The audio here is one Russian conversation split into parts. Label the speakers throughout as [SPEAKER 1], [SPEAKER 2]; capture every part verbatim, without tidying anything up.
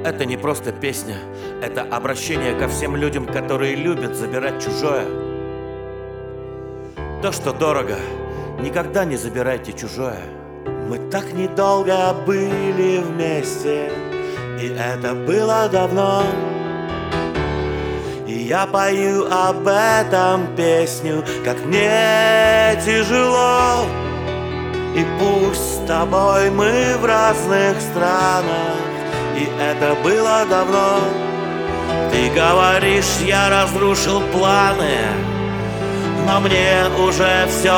[SPEAKER 1] Это не просто песня, это обращение ко всем людям, которые любят забирать чужое. То, что дорого, никогда не забирайте чужое. Мы так недолго были вместе, и это было давно. И я пою об этом песню, как мне тяжело. И пусть с тобой мы в разных странах, и это было давно. Ты говоришь, я разрушил планы, но мне уже все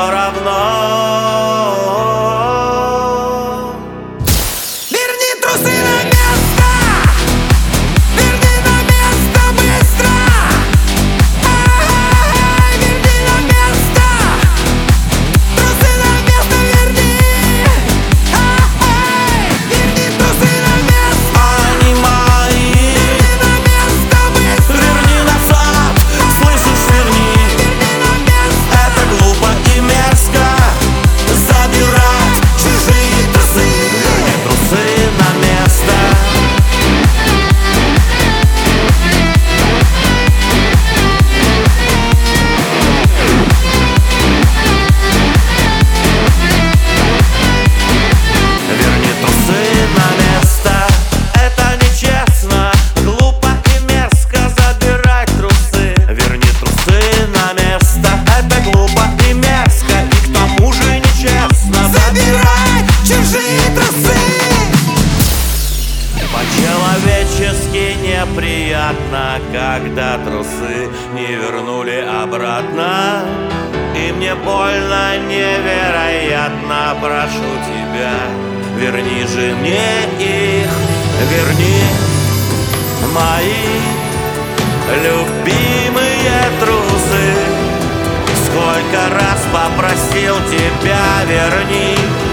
[SPEAKER 1] равно.
[SPEAKER 2] Верни трусы на место, верни на место быстро. Ай, верни на место, трусы на место верни. Ай, верни трусы на место.
[SPEAKER 1] Они мои,
[SPEAKER 2] Верни на место быстро.
[SPEAKER 1] верни назад, слышишь, верни.
[SPEAKER 2] Верни на место.
[SPEAKER 1] Это глупо и мерзко забирать чужие трусы. Верни трусы на место. Верни трусы на место. Это нечестно, глупо и мерзко забирать трусы. Верни трусы на место. Это глупо и мерзко, и к тому же нечестно
[SPEAKER 2] Забирай чужие трусы.
[SPEAKER 1] По-человечески неприятно, когда трусы не вернули обратно. И мне больно, невероятно, прошу тебя, верни же мне их, верни мои любимые трусы. Сколько раз попросил тебя, верни.